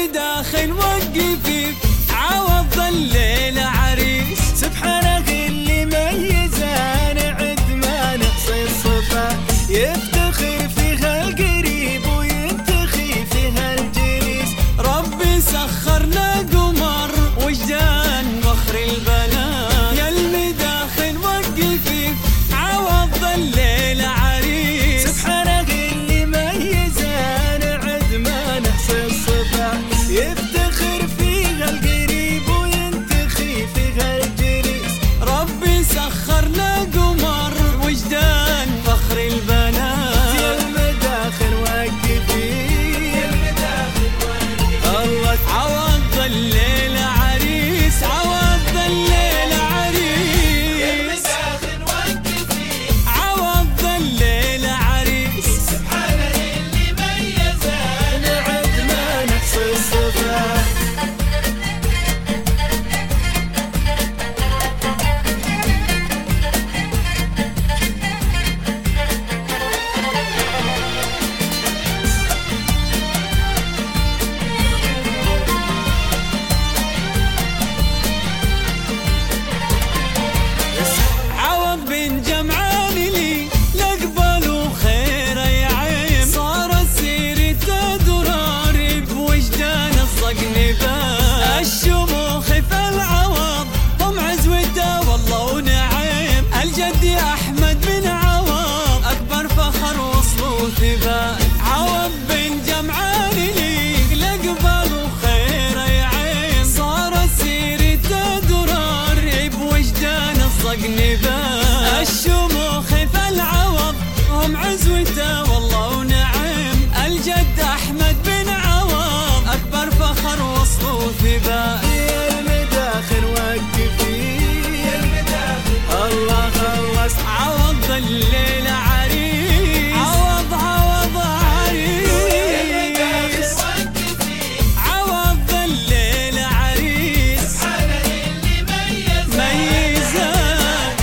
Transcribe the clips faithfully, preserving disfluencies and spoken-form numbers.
المداخل وقفي عوض الليل عريس. سبحانه اللي ميزان عد ما نحصي الصفا، يفتخر فيها القريب وينتخي فيها الجليس. ربي سخرنا قمر وجدان فخر البنات، يا المداخل وقفي عوض الليل عريس. سبحانه اللي ميزان عد ما نحصي الصفا، يفتخر فيها القريب وينتخي فيها الجليس. ربي سخرنا قمر وجدان فخر البنات، يا المداخل وقفي الله عوض الليل عريس، عوض الليل عريس. يا المداخل وقفي عوض الليل عريس. سبحانه اللي ميزان عد ما نحصي الصفا. عوض بن جمعان لي لقبل وخير يعيم، صارت سيرته درار بوجدان الصقن بان. الشموخ في العوض هم عزوته والله ونعيم، الجد احمد بن عوض اكبر فخر وصله ثبات. عوض بن جمعان لي لقبل وخير يعيم، صارت سيرته درار بوجدان الصقن بان. الشموخ في العوض هم عزوته والله ونعم، الجد احمد بن عوض اكبر فخر وصله ثبات. يا المداخل وقفي يا المداخل الله خلص. عوض الليل عريس، عوض عوض عريس. عوض الليل عريس. سبحانه اللي ميزان ميزان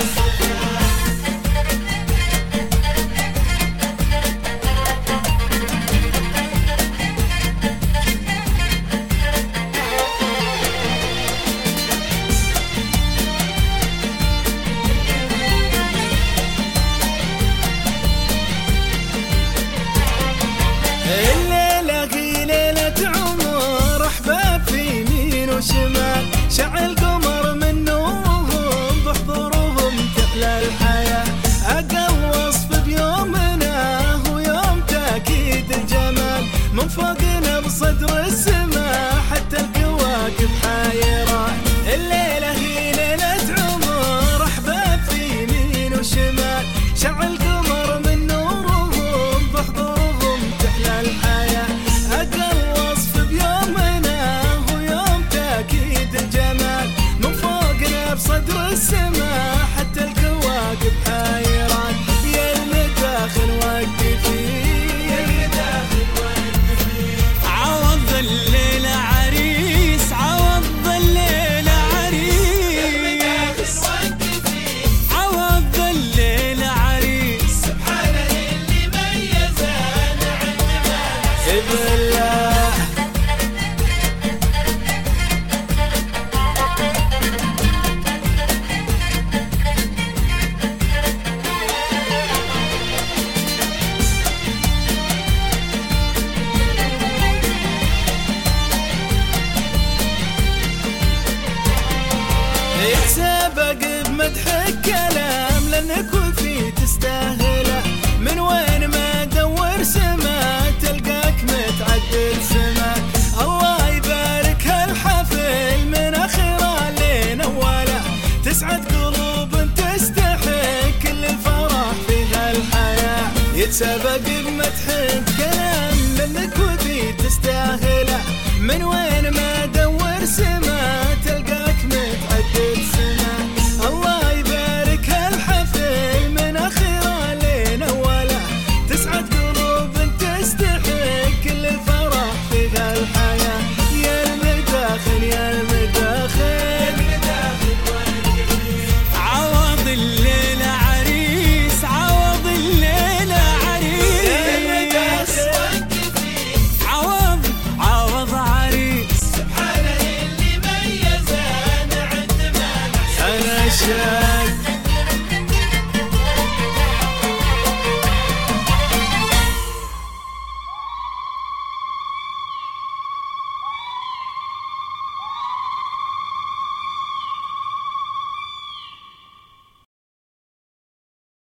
الليلة هي ليلة عمر، أحباب في يمين وشمال، شعل قمر من نورهم بحضورهم تحلى الحياة. أقل وصف بيومنا هو يوم تأكيد الجمال، من فوقنا بصدر السماء حتى الكواكب حيران. الليلة هي ليلة عمر، أحباب في يمين وشمال، شعل قمر من نورهم بحضورهم تحلى الحياة. أقل وصف بيومنا هو يوم تأكيد الجمال، من فوقنا بصدر السماء حتى الكواكب حيران. يا المداخل وقفي يا المداخل وقفي. عوض الليل عريس، عوض الليل عريس. عوض الليل عريس. سبحانه اللي ميزان عد ما نحسب الله. يتسابق بمدح الكلام لانك وفي تستاهله، من وين ما دور سما تلقاك متعدل سما. الله يبارك هالحفل من اخره لين اوله، تسعد قلوب تستحق كل الفرح في هالحياه. يتسابق بمدح الكلام لانك وفي تستاهله، من وين